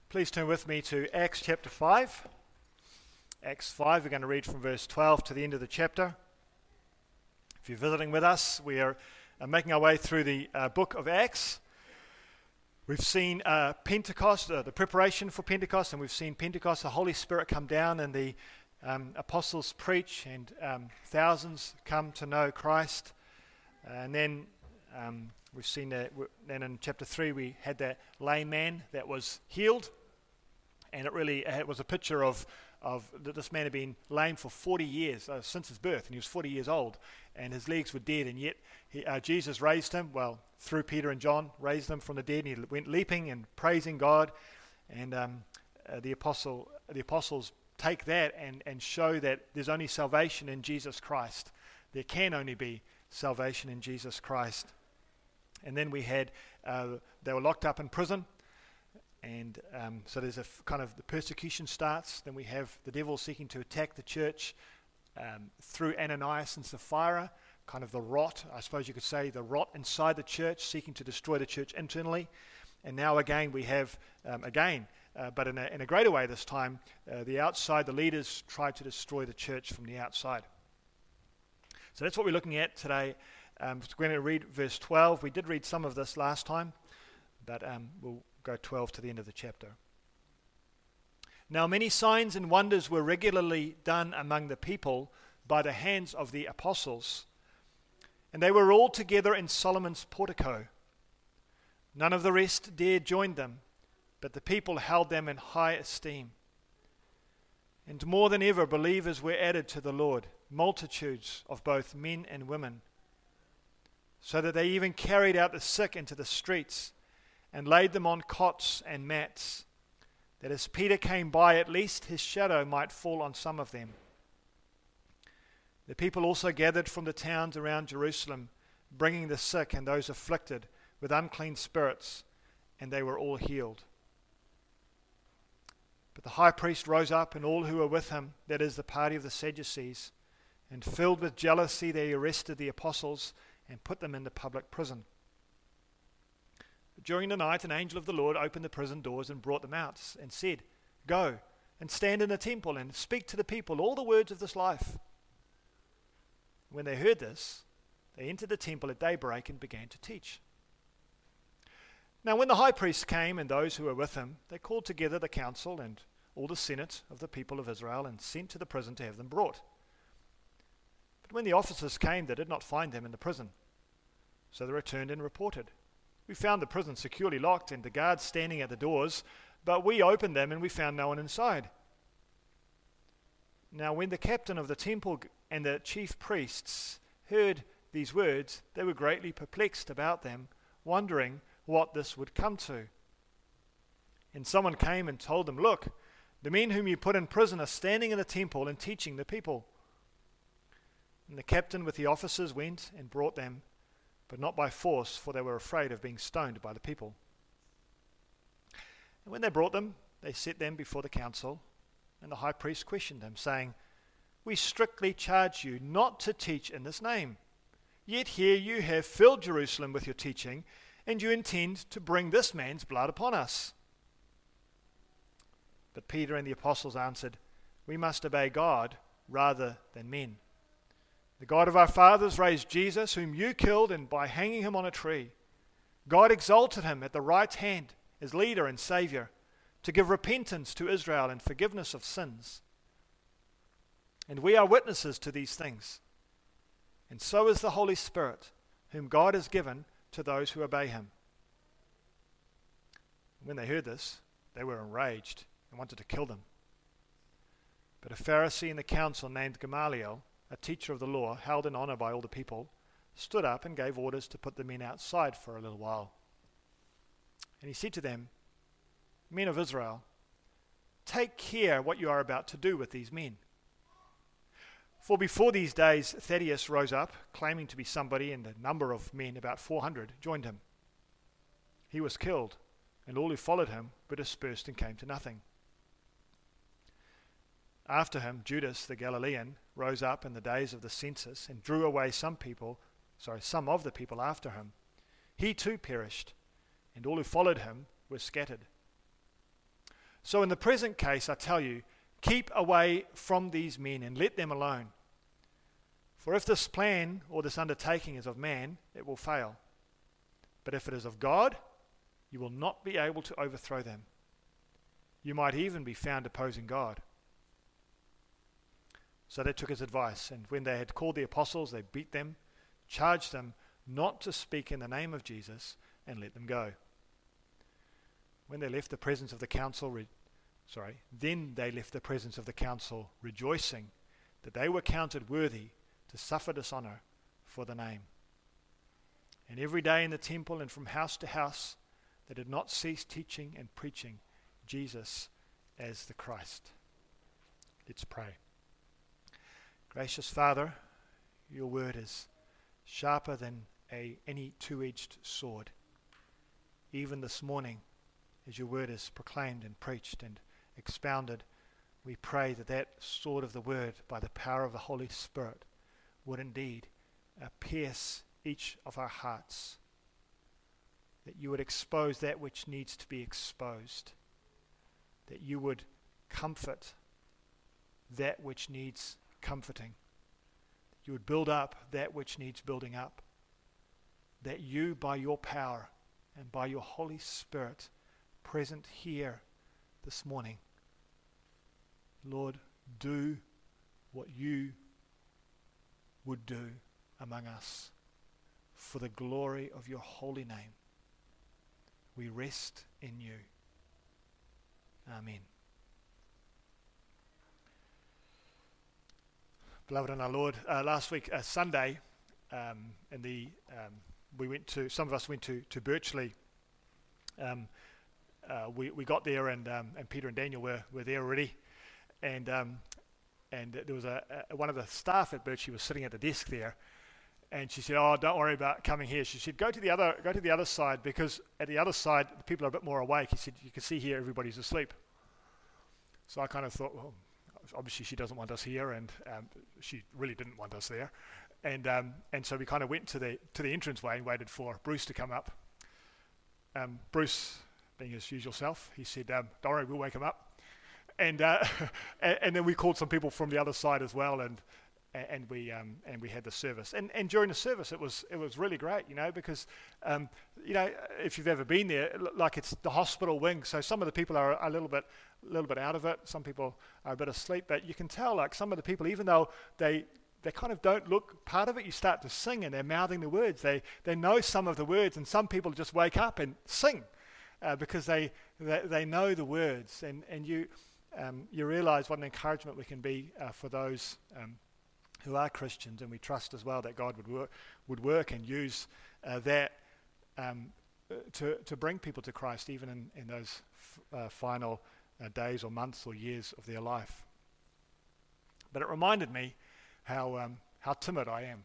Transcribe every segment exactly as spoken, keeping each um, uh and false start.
Please turn with me to Acts chapter five. Acts five, we're going to read from verse twelve to the end of the chapter. If you're visiting with us, we are uh, making our way through the uh, book of Acts. We've seen uh, Pentecost, uh, the preparation for Pentecost, and we've seen Pentecost, the Holy Spirit come down and the um, apostles preach, and um, thousands come to know Christ. And then um, we've seen that, then in chapter three we had that lame man that was healed. And it really it was a picture of, of that this man had been lame for forty years, uh, since his birth, and he was forty years old, and his legs were dead, and yet he, uh, Jesus raised him, well, through Peter and John, raised him from the dead, and he went leaping and praising God, and um, uh, the apostle, the apostles take that and, and show that there's only salvation in Jesus Christ. There can only be salvation in Jesus Christ. And then we had, uh, they were locked up in prison. And um, so there's a f- kind of the persecution starts. Then we have the devil seeking to attack the church um, through Ananias and Sapphira, kind of the rot, I suppose you could say, the rot inside the church, seeking to destroy the church internally. And now again we have, um, again, uh, but in a, in a greater way this time, uh, the outside, the leaders try to destroy the church from the outside. So that's what we're looking at today. Um, we're going to read verse twelve. We did read some of this last time, but um, we'll go twelve to the end of the chapter. Now many signs and wonders were regularly done among the people by the hands of the apostles, and they were all together in Solomon's portico. None of the rest dared join them, but the people held them in high esteem. And more than ever believers were added to the Lord, multitudes of both men and women, so that they even carried out the sick into the streets and laid them on cots and mats, that as Peter came by, at least his shadow might fall on some of them. The people also gathered from the towns around Jerusalem, bringing the sick and those afflicted with unclean spirits, and they were all healed. But the high priest rose up, and all who were with him, that is, the party of the Sadducees, and filled with jealousy they arrested the apostles and put them in the public prison. During the night, an angel of the Lord opened the prison doors and brought them out and said, "Go and stand in the temple and speak to the people all the words of this life." When they heard this, they entered the temple at daybreak and began to teach. Now when the high priest came and those who were with him, they called together the council and all the senate of the people of Israel and sent to the prison to have them brought. But when the officers came, they did not find them in the prison. So they returned and reported, "We found the prison securely locked and the guards standing at the doors, but we opened them and we found no one inside." Now when the captain of the temple and the chief priests heard these words, they were greatly perplexed about them, wondering what this would come to. And someone came and told them, "Look, the men whom you put in prison are standing in the temple and teaching the people." And the captain with the officers went and brought them, but not by force, for they were afraid of being stoned by the people. And when they brought them, they set them before the council, and the high priest questioned them, saying, "We strictly charge you not to teach in this name. Yet here you have filled Jerusalem with your teaching, and you intend to bring this man's blood upon us." But Peter and the apostles answered, "We must obey God rather than men. The God of our fathers raised Jesus, whom you killed, and by hanging him on a tree, God exalted him at the right hand as leader and savior, to give repentance to Israel and forgiveness of sins. And we are witnesses to these things. And so is the Holy Spirit, whom God has given to those who obey him." When they heard this, they were enraged and wanted to kill them. But a Pharisee in the council named Gamaliel, a teacher of the law, held in honor by all the people, stood up and gave orders to put the men outside for a little while. And he said to them, "Men of Israel, take care what you are about to do with these men. For before these days Thaddeus rose up, claiming to be somebody, and a number of men, about four hundred, joined him. He was killed, and all who followed him were dispersed and came to nothing. After him, Judas the Galilean rose up in the days of the census and drew away some people, sorry, some of the people after him. He too perished, and all who followed him were scattered. So in the present case, I tell you, keep away from these men and let them alone. For if this plan or this undertaking is of man, it will fail. But if it is of God, you will not be able to overthrow them. You might even be found opposing God. So they took his advice, and when they had called the apostles, they beat them, charged them not to speak in the name of Jesus, and let them go. When they left the presence of the council, re- sorry, then they left the presence of the council, rejoicing that they were counted worthy to suffer dishonor for the name. And every day in the temple and from house to house, they did not cease teaching and preaching Jesus as the Christ. Let's pray. Gracious Father, your word is sharper than a, any two-edged sword. Even this morning, as your word is proclaimed and preached and expounded, we pray that that sword of the word, by the power of the Holy Spirit, would indeed uh, pierce each of our hearts, that you would expose that which needs to be exposed, that you would comfort that which needs comforting, that you would build up that which needs building up, that you, by your power and by your Holy Spirit present here this morning, Lord, do what you would do among us for the glory of your holy name. We rest in you. Amen. Beloved in our Lord, uh, last week, uh, Sunday, um, in the um, we went to, some of us went to, to Birchley. Um, uh, we, we got there and um, and Peter and Daniel were, were there already. And um, and there was a, a one of the staff at Birchley was sitting at the desk there, and she said, "Oh, don't worry about coming here." She said, "Go to the other, go to the other side, because at the other side the people are a bit more awake." He said, "You can see here everybody's asleep." So I kind of thought, well, obviously she doesn't want us here, and um, she really didn't want us there, and um, and so we kind of went to the to the entranceway and waited for Bruce to come up. Um, Bruce, being his usual self, he said, um, "Don't worry, we'll wake him up." And, uh, and and then we called some people from the other side as well, and and we um, and we had the service. And and during the service, it was it was really great, you know, because um, you know, if you've ever been there, like it's the hospital wing, so some of the people are a little bit a little bit out of it. Some people are a bit asleep, but you can tell, like some of the people, even though they they kind of don't look part of it, you start to sing and they're mouthing the words. They they know some of the words, and some people just wake up and sing uh, because they, they they know the words, and and you. Um, you realize what an encouragement we can be uh, for those um, who are Christians, and we trust as well that God would work, would work and use uh, that um, to to bring people to Christ, even in, in those f- uh, final uh, days or months or years of their life. But it reminded me how um, how timid I am.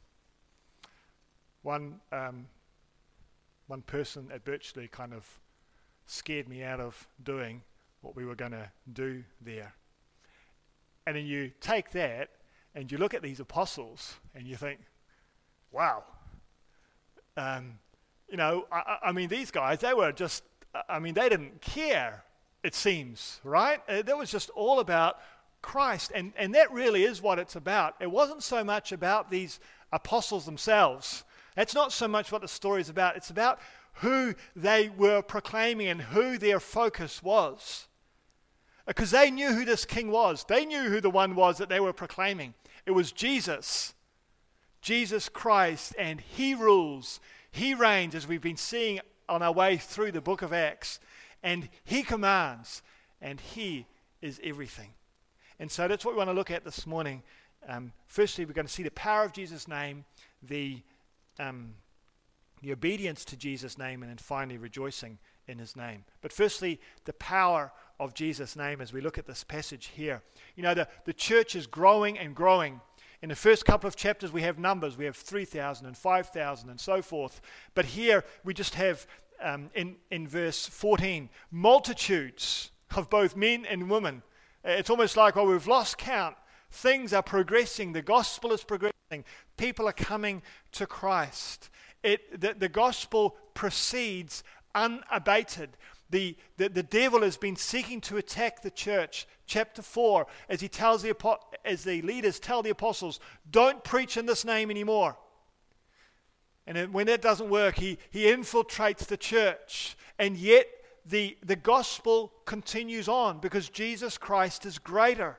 One um, one person at Birchley kind of scared me out of doing what we were going to do there. And then you take that and you look at these apostles and you think, wow, um, you know, I, I mean, these guys, they were just, I mean, they didn't care, it seems, right? Uh, that was just all about Christ. And, and that really is what it's about. It wasn't so much about these apostles themselves. That's not so much what the story is about. It's about who they were proclaiming and who their focus was. Because they knew who this king was. They knew who the one was that they were proclaiming. It was Jesus. Jesus Christ, and he rules. He reigns, as we've been seeing on our way through the book of Acts. And he commands, and he is everything. And so that's what we want to look at this morning. Um, firstly, we're going to see the power of Jesus' name, the, um, the obedience to Jesus' name, and then finally rejoicing in his name. But firstly, the power of Jesus' name as we look at this passage here. You know, the, the church is growing and growing. In the first couple of chapters, we have numbers. We have three thousand and five thousand and so forth. But here, we just have, um, in, in verse fourteen, multitudes of both men and women. It's almost like, well, we've lost count. Things are progressing. The gospel is progressing. People are coming to Christ. It, the, the gospel proceeds unabated. The, the, the devil has been seeking to attack the church. Chapter four, as he tells the as the leaders tell the apostles, don't preach in this name anymore. And then when that doesn't work, he, he infiltrates the church. And yet the, the gospel continues on because Jesus Christ is greater.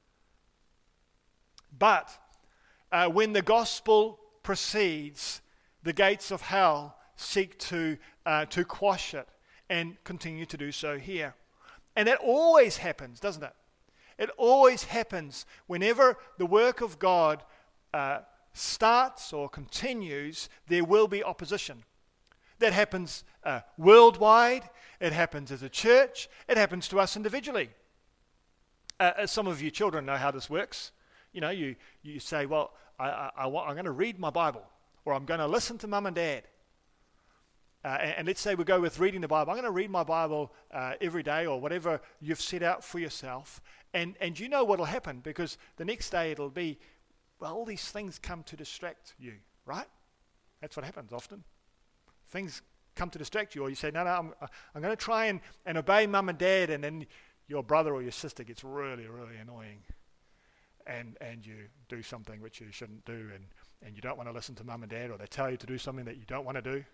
But uh, when the gospel proceeds, the gates of hell seek to uh, to quash it, and continue to do so here. And that always happens, doesn't it? It always happens whenever the work of God uh, starts or continues, there will be opposition. That happens uh, worldwide, it happens as a church, it happens to us individually. Uh, some of you children know how this works. You know, you, you say, well, I, I, I want, I'm going to read my Bible, or I'm going to listen to mum and dad. Uh, and, and let's say we go with reading the Bible. I'm going to read my Bible uh, every day, or whatever you've set out for yourself. And, and you know what will happen, because the next day it'll be, well, all these things come to distract you, right? That's what happens often. Things come to distract you, or you say, no, no, I'm, I'm going to try and, and obey mum and dad, and then your brother or your sister gets really, really annoying. And and you do something which you shouldn't do, and, and you don't want to listen to mum and dad, or they tell you to do something that you don't want to do.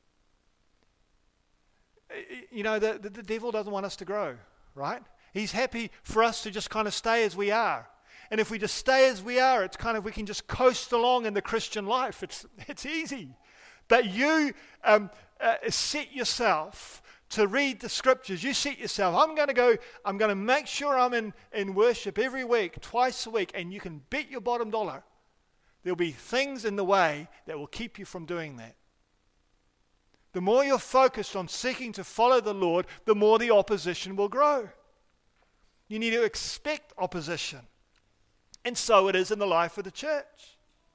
You know, the, the, the devil doesn't want us to grow, right? He's happy for us to just kind of stay as we are. And if we just stay as we are, it's kind of, we can just coast along in the Christian life. It's it's easy. But you um, uh, set yourself to read the scriptures. You set yourself, I'm going to go, I'm going to make sure I'm in, in worship every week, twice a week, and you can bet your bottom dollar there'll be things in the way that will keep you from doing that. The more you're focused on seeking to follow the Lord, the more the opposition will grow. You need to expect opposition. And so it is in the life of the church.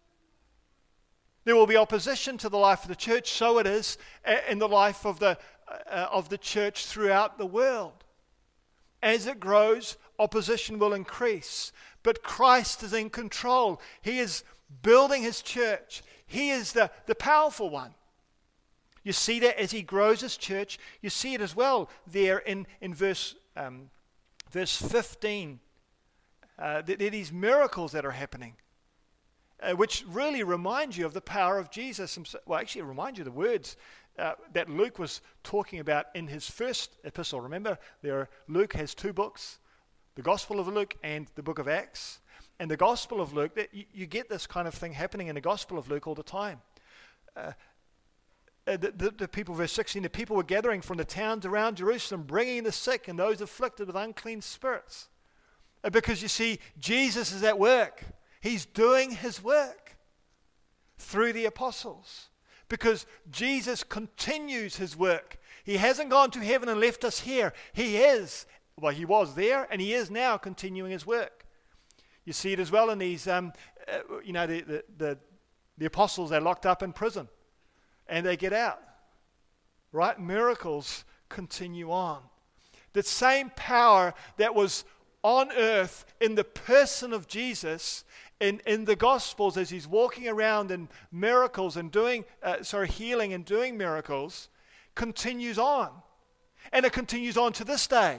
There will be opposition to the life of the church, so it is in the life of the, uh, of the church throughout the world. As it grows, opposition will increase. But Christ is in control. He is building his church. He is the, the powerful one. You see that as he grows his church. You see it as well there in, in verse, um, verse fifteen. Uh, there are these miracles that are happening, uh, which really remind you of the power of Jesus himself. Well, actually, it reminds you of the words uh, that Luke was talking about in his first epistle. Remember, there are, Luke has two books, the Gospel of Luke and the book of Acts. And the Gospel of Luke, that you, you get this kind of thing happening in the Gospel of Luke all the time. Uh, Uh, the, the, the people, verse sixteen, the people were gathering from the towns around Jerusalem, bringing the sick and those afflicted with unclean spirits. Uh, because you see, Jesus is at work. He's doing his work through the apostles. Because Jesus continues his work. He hasn't gone to heaven and left us here. He is, well, he was there, and he is now continuing his work. You see it as well in these, um, uh, you know, the, the, the, the apostles, they're locked up in prison. And they get out, right? Miracles continue on. The same power that was on earth in the person of Jesus, in, in the Gospels, as he's walking around in miracles and doing, uh, sorry, healing and doing miracles, continues on. And it continues on to this day.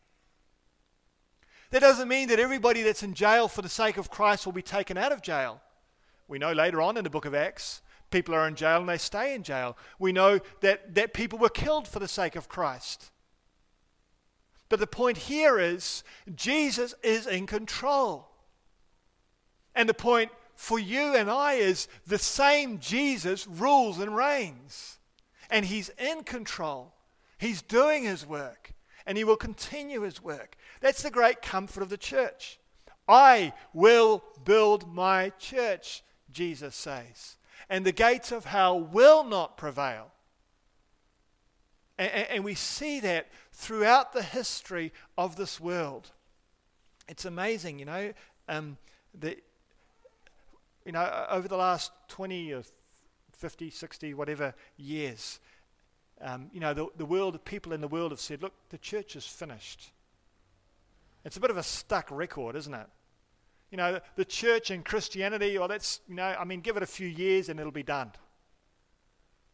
That doesn't mean that everybody that's in jail for the sake of Christ will be taken out of jail. We know later on in the book of Acts, people are in jail and they stay in jail. We know that, that people were killed for the sake of Christ. But the point here is, Jesus is in control. And the point for you and I is, the same Jesus rules and reigns. And he's in control. He's doing his work. And he will continue his work. That's the great comfort of the church. I will build my church, Jesus says. And the gates of hell will not prevail. And, and, and we see that throughout the history of this world. It's amazing, you know, um, the, you know, over the last twenty or fifty, sixty, whatever years, um, you know, the, the world, people in the world have said, look, the church is finished. It's a bit of a stuck record, isn't it? You know, the church and Christianity, well, that's, you know, I mean, give it a few years and it'll be done.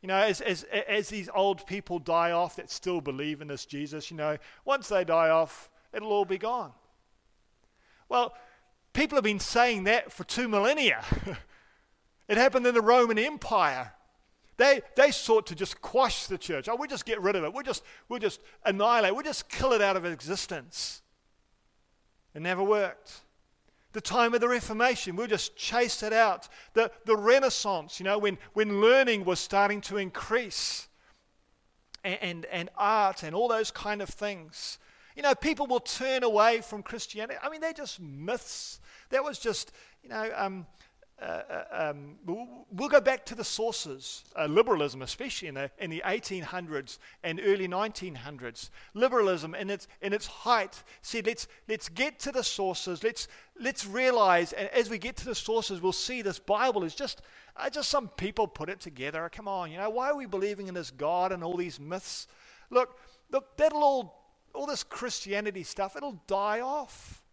You know, as, as, as these old people die off that still believe in this Jesus, you know, once they die off, it'll all be gone. Well, people have been saying that for two millennia. It happened in the Roman Empire. They they sought to just quash the church. Oh, we'll just get rid of it. We'll just, we'll just annihilate. We'll just kill it out of existence. It never worked. The time of the Reformation, we'll just chase it out. The, the Renaissance, you know, when, when learning was starting to increase, and, and, and art and all those kind of things. You know, people will turn away from Christianity. I mean, they're just myths. That was just, you know, um, uh, um, we'll, we'll go back to the sources. Uh, liberalism, especially in the in the eighteen hundreds and early nineteen hundreds. Liberalism, in its in its height, said let's let's get to the sources. Let's let's realize, and as we get to the sources, we'll see this Bible is just uh, just some people put it together. Come on, you know, why are we believing in this God and all these myths? Look, look, that'll all. All this Christianity stuff, it'll die off.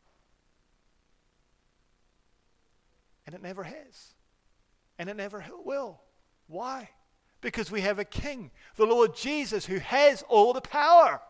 And it never has. And it never will. Why? Because we have a king, the Lord Jesus, who has all the power.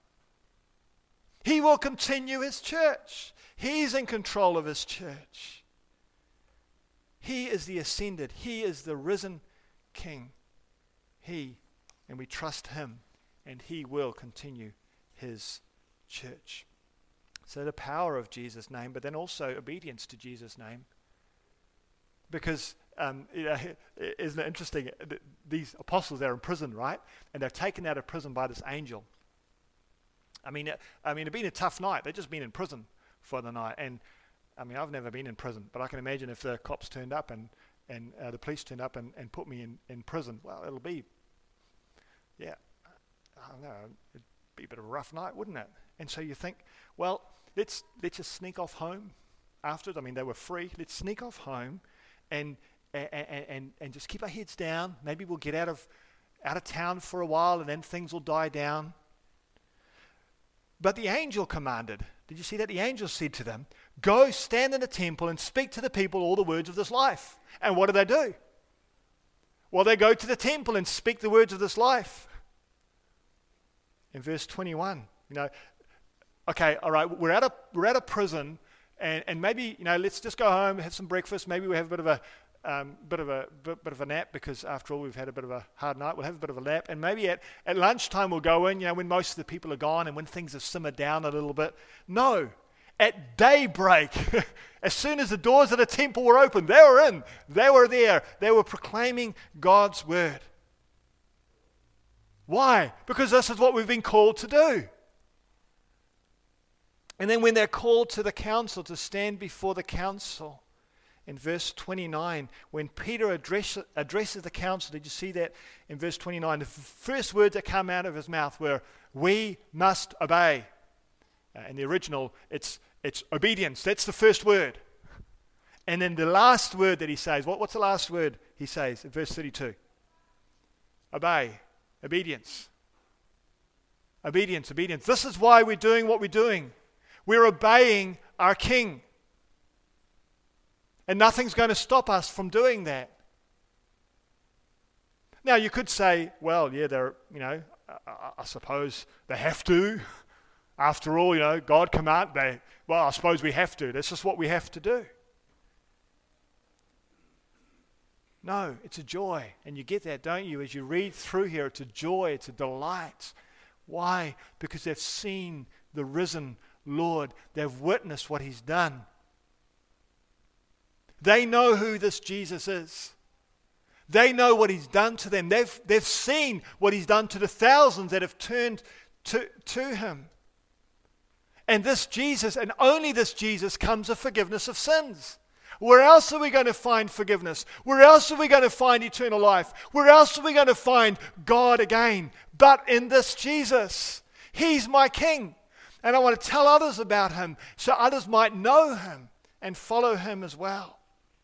He will continue his church. He's in control of his church. He is the ascended. He is the risen king. He, and we trust him, and he will continue his church. So the power of Jesus' name, but then also obedience to Jesus' name. Because, um, you know, isn't it interesting? These apostles, they're in prison, right? And they're taken out of prison by this angel. I mean, I mean, it'd been a tough night. They'd just been in prison for the night. And, I mean, I've never been in prison, but I can imagine if the cops turned up and, and uh, the police turned up and, and put me in, in prison, well, it'll be, yeah, I don't know, it'd be a bit of a rough night, wouldn't it? And so you think, well, let's let's just sneak off home afterwards. I mean, they were free. Let's sneak off home and and and, and just keep our heads down. Maybe we'll get out of out of town for a while and then things will die down. But the angel commanded. Did you see that? The angel said to them, go stand in the temple and speak to the people all the words of this life. And what do they do? Well, they go to the temple and speak the words of this life. In verse twenty-one, you know, okay, all right, we're out of we're out of prison, and, and maybe, you know, let's just go home, have some breakfast. Maybe we have a bit of a um, bit of a bit, bit of a nap, because after all we've had a bit of a hard night. We'll have a bit of a nap, and maybe at, at lunchtime we'll go in, you know, when most of the people are gone and when things have simmered down a little bit. No, at daybreak, as soon as the doors of the temple were open, they were in, they were there, they were proclaiming God's word. Why? Because this is what we've been called to do. And then when they're called to the council, to stand before the council, in verse twenty-nine, when Peter address, addresses the council, did you see that in verse twenty-nine? The first words that come out of his mouth were, we must obey. Uh, in the original, it's, it's obedience. That's the first word. And then the last word that he says, what, what's the last word he says in verse thirty-two? Obey. Obedience. Obedience, obedience. This is why we're doing what we're doing. We're obeying our King. And nothing's going to stop us from doing that. Now, you could say, well, yeah, they're, you know, I, I suppose they have to. After all, you know, God command, they, well, I suppose we have to. That's just what we have to do. No, it's a joy. And you get that, don't you? As you read through here, it's a joy, it's a delight. Why? Because they've seen the risen Lord. They've witnessed what he's done. They know who this Jesus is. They know what he's done to them. They've, they've seen what he's done to the thousands that have turned to, to him. And this Jesus, and only this Jesus, comes a forgiveness of sins. Where else are we going to find forgiveness? Where else are we going to find eternal life? Where else are we going to find God again? But in this Jesus. He's my King. And I want to tell others about him so others might know him and follow him as well.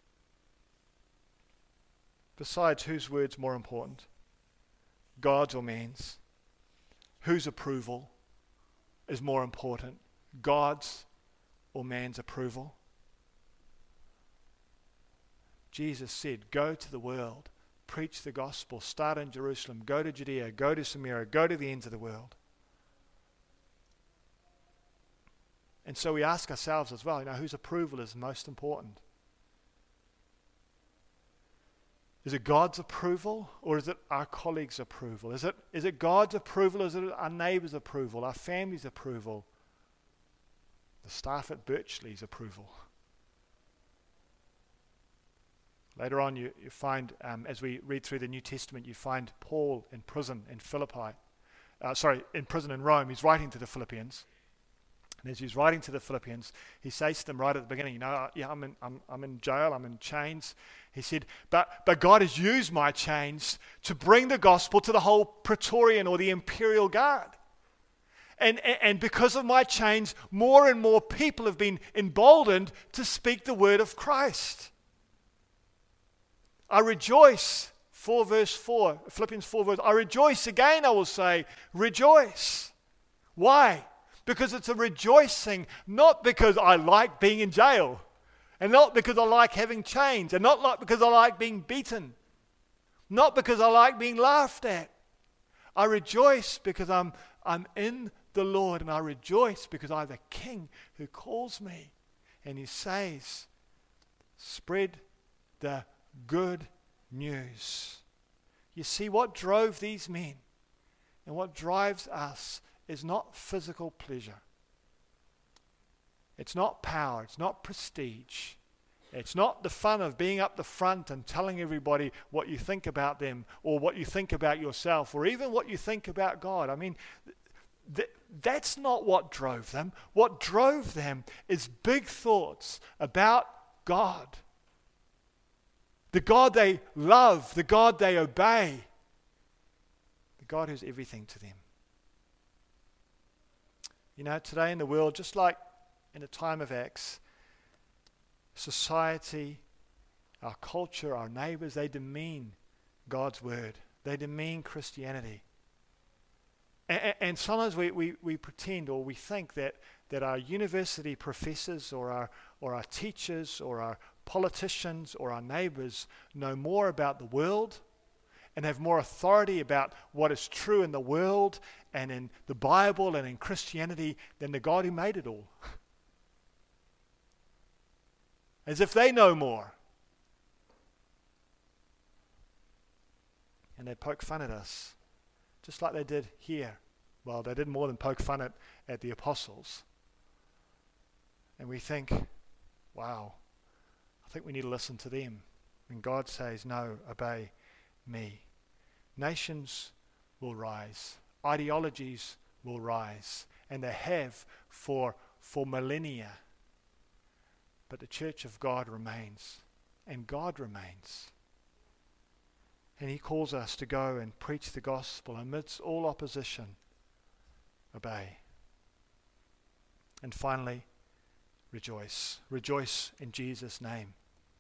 Besides, whose word's more important? God's or man's? Whose approval is more important? God's or man's approval? Jesus said, go to the world, preach the gospel. Start in Jerusalem, go to Judea, go to Samaria, go to the ends of the world. And so we ask ourselves as well, you know, whose approval is most important? Is it God's approval, or is it our colleagues' approval? Is it, is it God's approval, or is it our neighbours' approval, our family's approval, the staff at Birchley's approval? Later on, you, you find, um, as we read through the New Testament, you find Paul in prison in Philippi. Uh, sorry, in prison in Rome. He's writing to the Philippians. And as he's writing to the Philippians, he says to them right at the beginning, you know, yeah, I'm in, I'm, I'm in jail, I'm in chains. He said, but, but God has used my chains to bring the gospel to the whole Praetorian or the Imperial Guard. And, and, and because of my chains, more and more people have been emboldened to speak the word of Christ. I rejoice, four verse four, Philippians four verse, I rejoice again, I will say, rejoice. Why? Because it's a rejoicing, not because I like being in jail, and not because I like having chains, and not like because I like being beaten, not because I like being laughed at. I rejoice because I'm, I'm in the Lord, and I rejoice because I have a King who calls me, and he says, spread the good news. You see, what drove these men and what drives us is not physical pleasure. It's not power. It's not prestige. It's not the fun of being up the front and telling everybody what you think about them or what you think about yourself or even what you think about God. I mean, th- that's not what drove them. What drove them is big thoughts about God. The God they love, the God they obey, the God who's everything to them. You know, today in the world, just like in the time of Acts, society, our culture, our neighbors, they demean God's word. They demean Christianity. And, and sometimes we, we, we pretend or we think that, that our university professors or our, or our teachers or our politicians or our neighbors know more about the world and have more authority about what is true in the world and in the Bible and in Christianity than the God who made it all. As if they know more. And they poke fun at us, just like they did here. Well, they did more than poke fun at, at the apostles. And we think, wow, I think we need to listen to them. When God says, no, obey me. Nations will rise. Ideologies will rise. And they have for, for millennia. But the church of God remains. And God remains. And he calls us to go and preach the gospel amidst all opposition. Obey. And finally, rejoice. Rejoice in Jesus' name.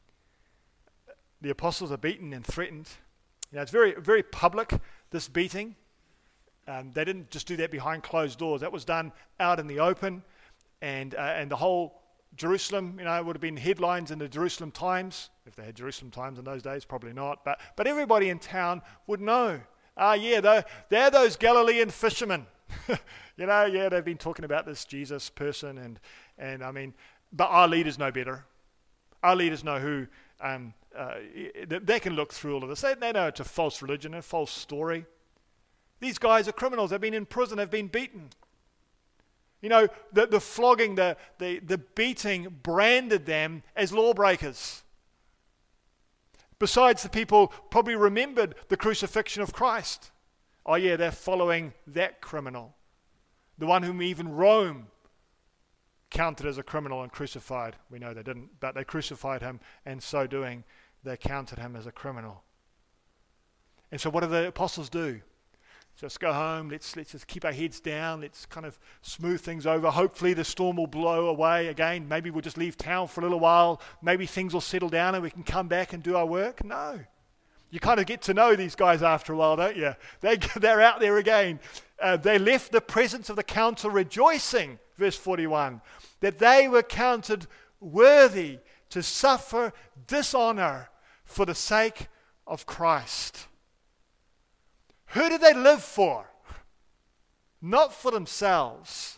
The apostles are beaten and threatened. You know, it's very, very public, this beating. Um, they didn't just do that behind closed doors. That was done out in the open. And, uh, and the whole Jerusalem, you know, would have been headlines in the Jerusalem Times. If they had Jerusalem Times in those days, probably not. But, but everybody in town would know. Ah, yeah, they're, they're those Galilean fishermen. You know, yeah, they've been talking about this Jesus person. And, and I mean, but our leaders know better. Our leaders know who... Um, uh, they can look through all of this. They, they know it's a false religion, a false story. These guys are criminals. They've been in prison. They've been beaten. You know, the, the flogging, the, the, the beating branded them as lawbreakers. Besides, the people probably remembered the crucifixion of Christ. Oh yeah, they're following that criminal. The one whom even Rome counted as a criminal and crucified. We know they didn't, but they crucified him, and so doing, they counted him as a criminal. And so what do the apostles do? Just go home, let's, let's just keep our heads down, let's kind of smooth things over. Hopefully the storm will blow away again. Maybe we'll just leave town for a little while. Maybe things will settle down and we can come back and do our work. No. You kind of get to know these guys after a while, don't you? They, they're out there again. Uh, they left the presence of the council rejoicing, verse forty-one, that they were counted worthy to suffer dishonor for the sake of Christ. Who do they live for? Not for themselves.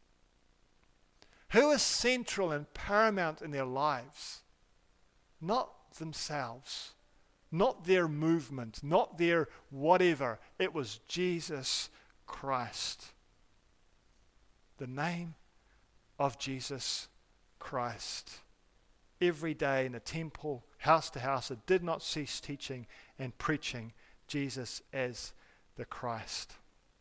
Who is central and paramount in their lives? Not themselves. Not their movement. Not their whatever. It was Jesus Christ. The name of Jesus Christ. Every day in the temple, house to house, it did not cease teaching and preaching Jesus as the Christ.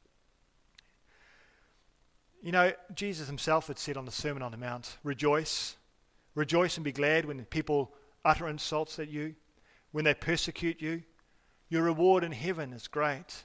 You know, Jesus himself had said on the Sermon on the Mount, rejoice. Rejoice and be glad when people utter insults at you, when they persecute you. Your reward in heaven is great.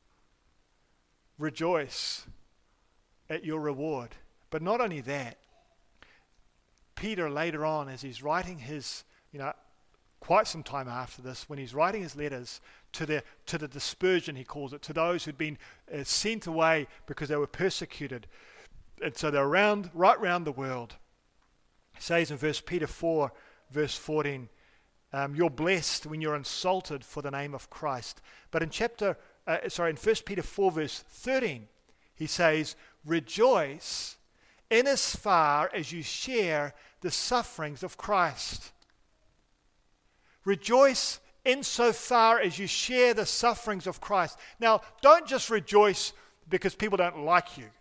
Rejoice at your reward. But not only that, Peter later on, as he's writing his, you know, quite some time after this, when he's writing his letters to the to the dispersion, he calls it, to those who'd been uh, sent away because they were persecuted, and so they're around, right round the world. He says in First Peter four, verse fourteen, um, you're blessed when you're insulted for the name of Christ. But in chapter, uh, sorry, in First Peter four, verse thirteen, he says, rejoice in as far as you share the sufferings of Christ. Rejoice insofar as you share the sufferings of Christ. Now, don't just rejoice because people don't like you.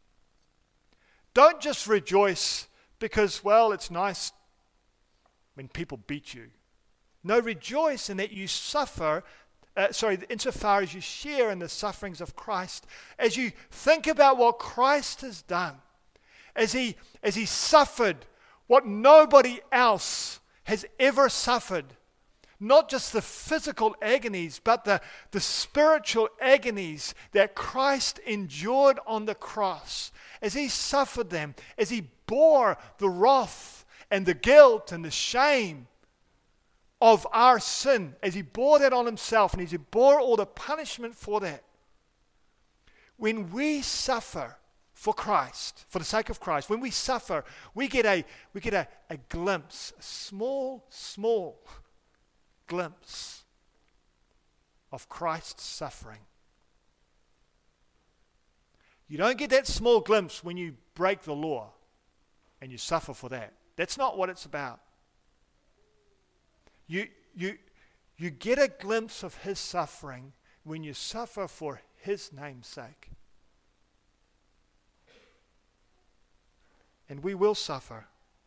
Don't just rejoice because, well, it's nice when people beat you. No, rejoice in that you suffer, uh, sorry, insofar as you share in the sufferings of Christ, as you think about what Christ has done, as he, as he suffered what nobody else has ever suffered. Not just the physical agonies, but the, the spiritual agonies that Christ endured on the cross. As he suffered them, as he bore the wrath and the guilt and the shame of our sin, as he bore that on himself and as he bore all the punishment for that. When we suffer for Christ, for the sake of Christ, when we suffer, we get a, we get a, a glimpse, a small, small glimpse of Christ's suffering. You don't get that small glimpse when you break the law and you suffer for that. That's not what it's about. You, you, you get a glimpse of his suffering when you suffer for his name's sake. And we will suffer.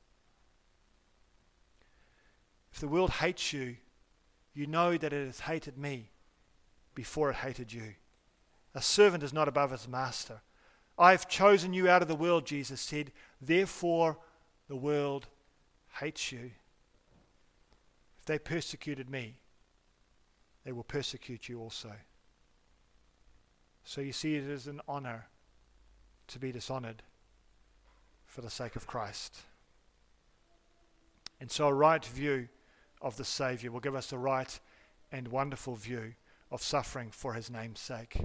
If the world hates you, you know that it has hated me before it hated you. A servant is not above his master. I have chosen you out of the world, Jesus said. Therefore, the world hates you. If they persecuted me, they will persecute you also. So you see, it is an honor to be dishonored for the sake of Christ. And so a right view of the Saviour will give us a right and wonderful view of suffering for his name's sake.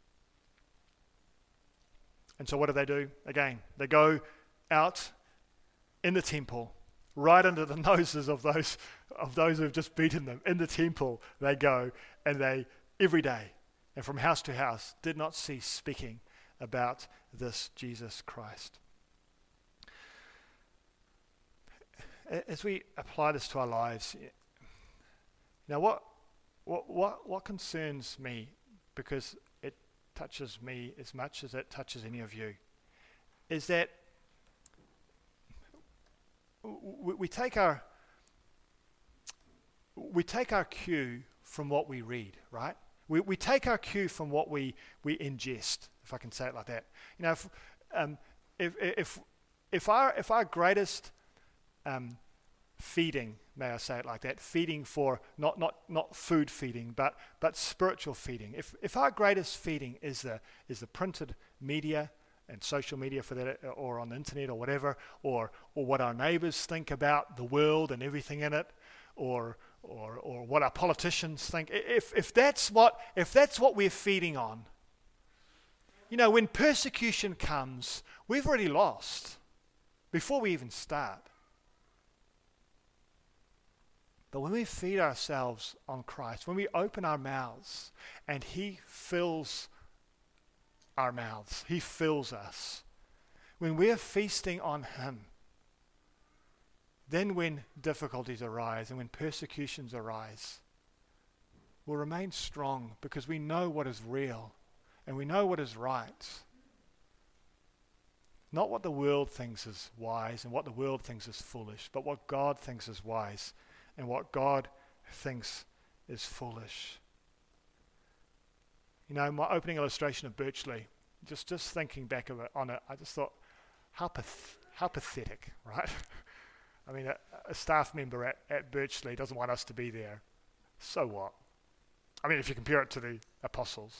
And so what do they do? Again, they go out in the temple, right under the noses of those of those who have just beaten them. In the temple they go, and they, every day, and from house to house, did not cease speaking about this Jesus Christ. As we apply this to our lives, now what, what, what, what concerns me, because it touches me as much as it touches any of you, is that we, we take our we take our cue from what we read, right? We we take our cue from what we, we ingest, if I can say it like that. You know, if um, if if if our if our greatest Um, feeding, may I say it like that, feeding for not not not food feeding, but but spiritual feeding. If if our greatest feeding is the is the printed media and social media for that, or on the internet or whatever, or or what our neighbours think about the world and everything in it, or or or what our politicians think, if if that's what if that's what we're feeding on, you know, when persecution comes, we've already lost before we even start. But when we feed ourselves on Christ, when we open our mouths and he fills our mouths, he fills us, when we're feasting on him, then when difficulties arise and when persecutions arise, we'll remain strong because we know what is real and we know what is right. Not what the world thinks is wise and what the world thinks is foolish, but what God thinks is wise and what God thinks is foolish. You know, my opening illustration of Birchley, just, just thinking back of it, on it, I just thought, how, path- how pathetic, right? I mean, a, a staff member at, at Birchley doesn't want us to be there. So what? I mean, if you compare it to the apostles.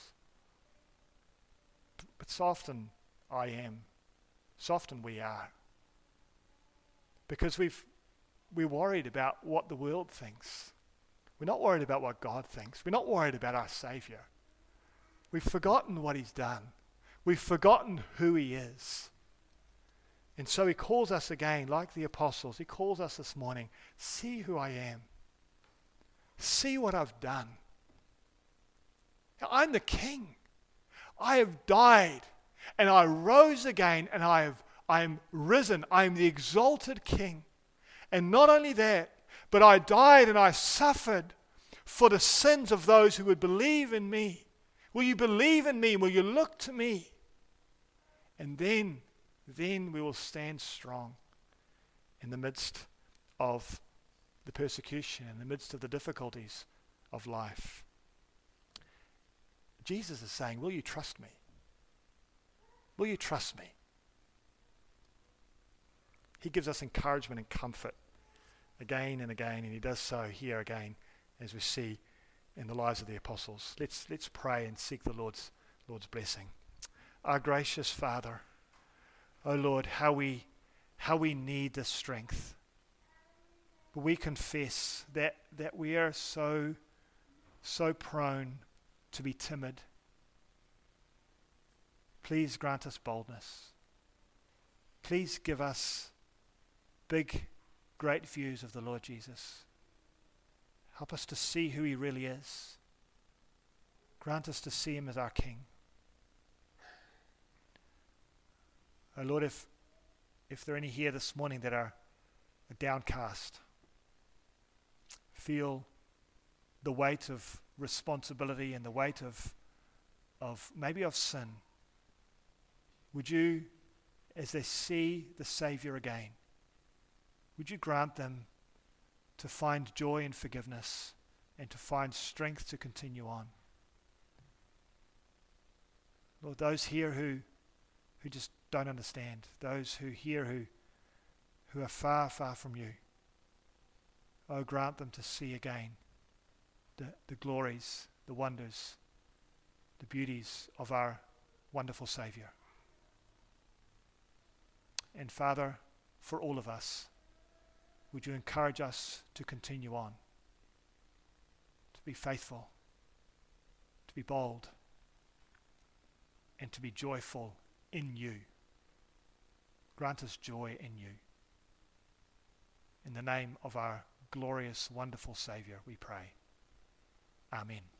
But so often I am. So often we are. Because we've, we're worried about what the world thinks. We're not worried about what God thinks. We're not worried about our Savior. We've forgotten what he's done. We've forgotten who he is. And so he calls us again, like the apostles. He calls us this morning, see who I am. See what I've done. Now, I'm the King. I have died and I rose again and I have I am risen. I am the exalted King. And not only that, but I died and I suffered for the sins of those who would believe in me. Will you believe in me? Will you look to me? And then, then we will stand strong in the midst of the persecution, in the midst of the difficulties of life. Jesus is saying, will you trust me? Will you trust me? He gives us encouragement and comfort again and again, and he does so here again, as we see in the lives of the apostles. Let's let's pray and seek the Lord's Lord's blessing. Our gracious Father, oh Lord, how we how we need this strength. We confess that that we are so so prone to be timid. Please grant us boldness. Please give us big, great views of the Lord Jesus. Help us to see who he really is. Grant us to see him as our King. Oh Lord, if if there are any here this morning that are, are downcast, feel the weight of responsibility and the weight of of maybe of sin, would you, as they see the Savior again, would you grant them to find joy and forgiveness and to find strength to continue on? Lord, those here who who just don't understand, those who here who who are far, far from you, oh, grant them to see again the, the glories, the wonders, the beauties of our wonderful Savior. And Father, for all of us, would you encourage us to continue on, to be faithful, to be bold, and to be joyful in you. Grant us joy in you. In the name of our glorious, wonderful Savior, we pray. Amen.